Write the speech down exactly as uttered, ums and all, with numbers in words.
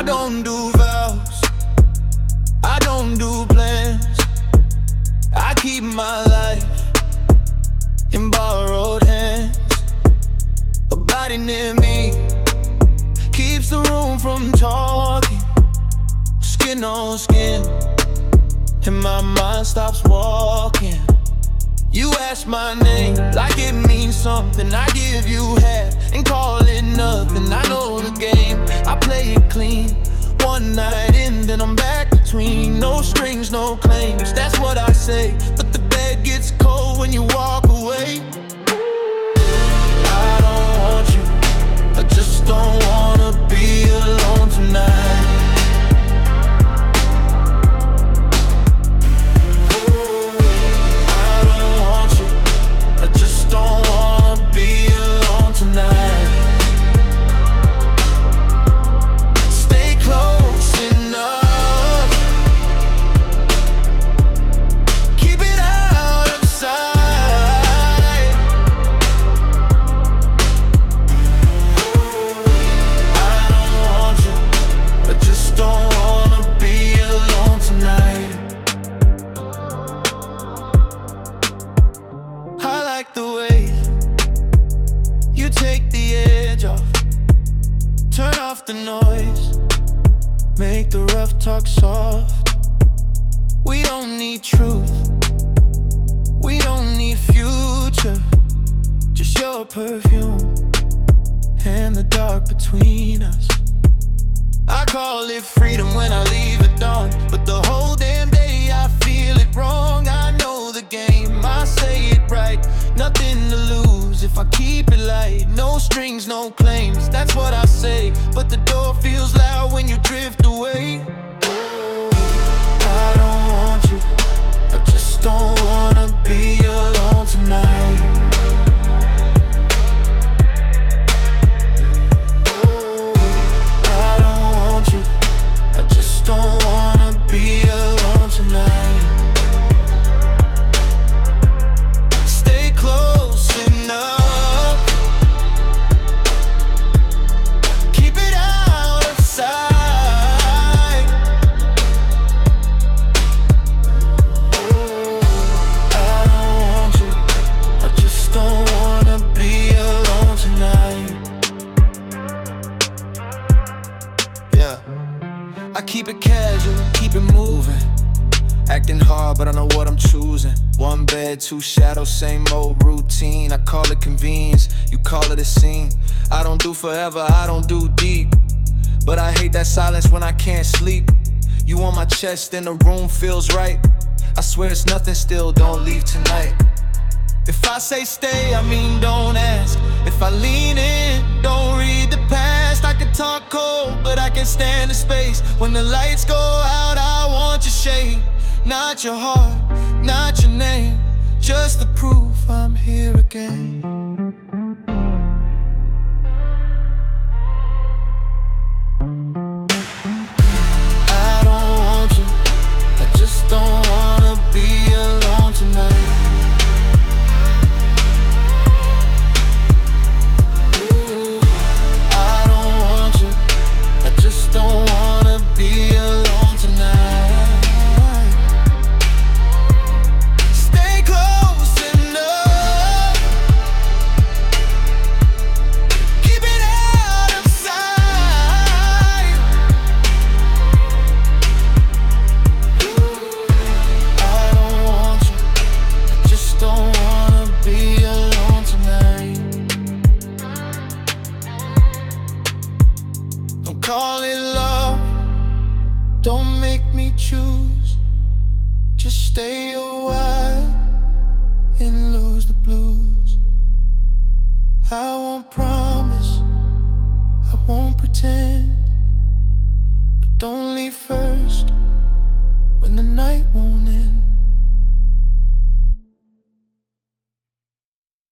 don't do vows, I don't do plans. I keep my life in borrowed hands. A body near me keeps the room from talking. Skin on skin, and my mind stops walking. You ask my name like it means something. I give you half and call it nothing. I know the game, I play it clean. One night in, then I'm back between. No strings, no claims, that's what I say. But the bed gets cold when you walk away. I don't want you, I just don't wanna be alone tonight. The noise, make the rough talk soft. We don't need truth, we don't need future. Just your perfume and the dark between us. I call it freedom when I leave at dawn, but the whole damn day I feel it wrong. I know the game, I say it right. Nothing to lose if I keep it light. No strings, no claims, that's what I say. But the door feels loud when you drift away. I don't want you, I just don't wanna be alone tonight. I don't want you, I just don't wanna be alone tonight. I keep it casual, keep it moving. Acting hard, but I know what I'm choosing. One bed, two shadows, same old routine. I call it convenience, you call it a scene. I don't do forever, I don't do deep. But I hate that silence when I can't sleep. You on my chest and the room feels right. I swear it's nothing still, don't leave tonight. If I say stay, I mean don't ask. If I lean in, don't read the past. I can talk cold, but I can stand the space. When the lights go out, I want your shade. Not your heart, not your name, just the proof I'm here again. I don't want you, I just don't wanna be alone tonight. Don't wanna be alone tonight. Stay close enough, keep it out of sight. I don't want you, I just don't wanna be alone tonight. Don't call it love, don't make me choose. Just stay a while and lose the blues. I won't promise, I won't pretend, but don't leave first when the night won't end.